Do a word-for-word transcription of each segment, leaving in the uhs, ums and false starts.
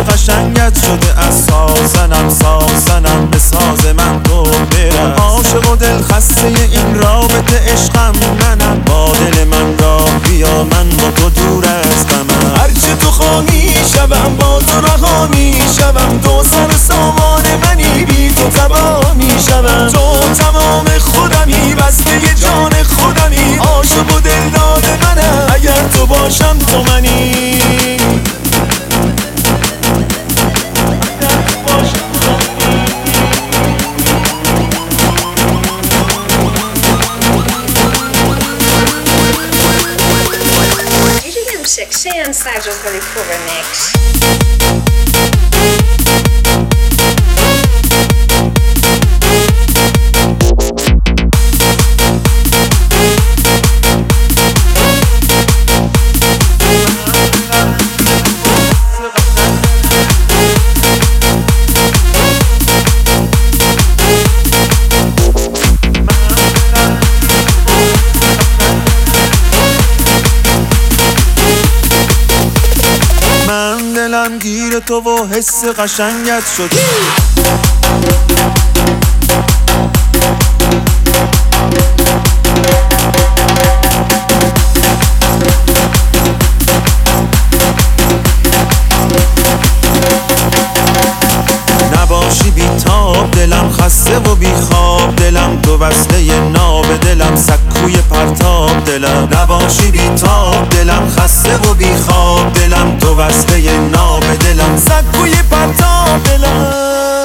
قشنگت شده از سازنم سازنم به ساز من تو برس. عاشق و دل خسته این رابطه عشقم منم، با دل من راه بیا من با تو دور از غمم. هرچه تو خواهی شبم با تو رها می شوم، تو سر سامان منی بی تو تباه می شوم. تو تمام خودمی بسته جان خودمی، عاشق و دل داد منم اگر تو باشم تو منی. Sean Sajo's really cool remix. دلم گیر تو و حس قشنگت شد. نباشی بی تاب دلم خسته و بی خواب دلم، تو وصله ناب دلم سکوی پرتاب دلم. نباشی بی تاب دلم خسته و بی خواب دلم، تو وصله ناب دلم سکوی پرتاب دلم.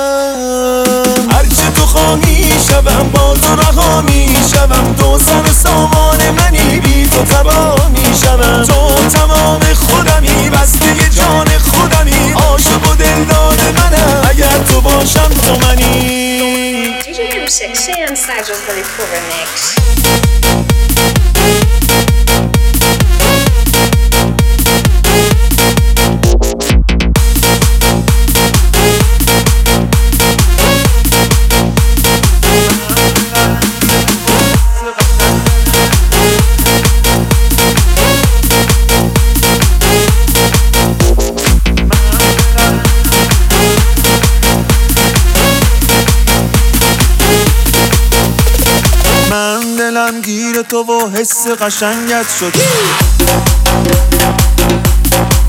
هرچه تو خواهی شبم با تو رها می شوم، تو سر سامان منی بی تو تباه می شوم. تو تمام خودمی بسته جان خودمی، عاشق و دل داد منم اگر تو باشم تو منی. D J M six Sean Sajo's really cool remix. دلم گیر تو و حس قشنگت شد.